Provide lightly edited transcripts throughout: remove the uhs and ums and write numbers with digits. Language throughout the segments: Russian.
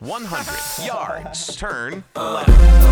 100 yards. Turn left.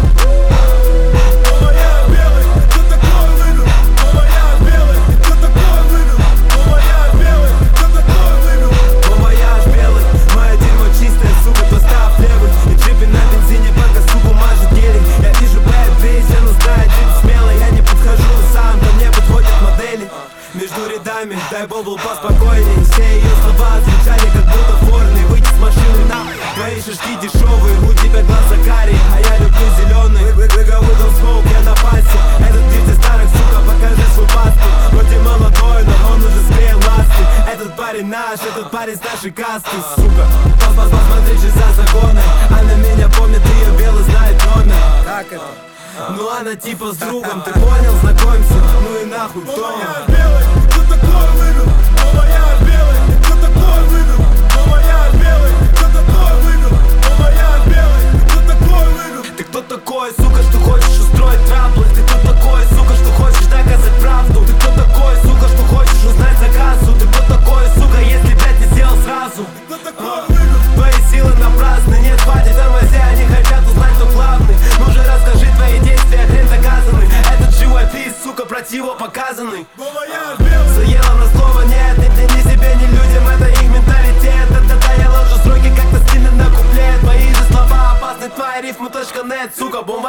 Между рядами, дай бобл поспокойней. Все ее слова звучали как будто форны. Выйти с машины на твои шишки дешевые. У тебя глаза карие, а я люблю зеленый. Выговыдал смоук, я на пассе. Этот дрифт старых, сука, покажи свой паспорт. Вроде молодой, но он уже склеил ласты. Этот парень наш, этот парень с нашей касты, сука. Посмотри же за законы. Она меня помнит, ее белый знает номер. Как это? Ну она типа с другом, ты понял, знакомься. Ну и нахуй, кто он? Кто такой выиграл? Мама, я белый. Кто такой выиграл? Мама, я белый. Кто такой выиграл? Мама, я белый. Кто такой выиграл? Ты кто такой, сука, что хочешь устроить траблы? Ты кто такой, сука, что хочешь доказать правду? Ты кто такой, сука, что хочешь узнать заказу? Ты кто такой, сука, если блядь не сделал сразу? Кто такой выиграл? Твои силы напрасны, нет, хватит тормози, они хотят узнать, кто главный. Ну же расскажи твои действия, хрен доказанный. Этот живопис, сука, противопоказанный. Мама, я белый. Заела на слово нет, ни себе, ни людям, это их менталитет. Да-да-да, я ложу строки, как-то стильно на куплет. Твои же слова опасны, твои рифмы .нет, сука, бомба.